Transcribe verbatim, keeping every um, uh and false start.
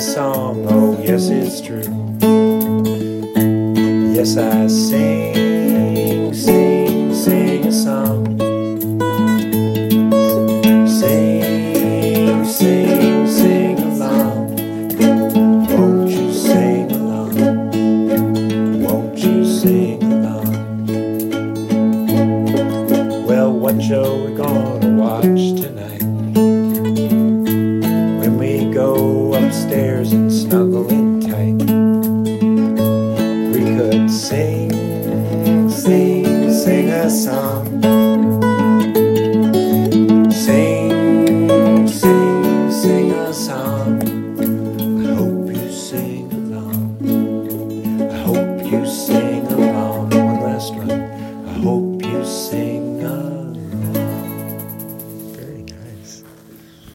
song, oh yes it's true. Yes, I sing, sing, sing a song. Sing, sing, sing along. Won't you sing along? Won't you sing along? Well, what show we gonna watch tonight? When we go upstairs and snuggle in tight, we could sing, sing, sing a song. Sing, sing, sing a song. I hope you sing along. I hope you sing along. One last run. I hope you sing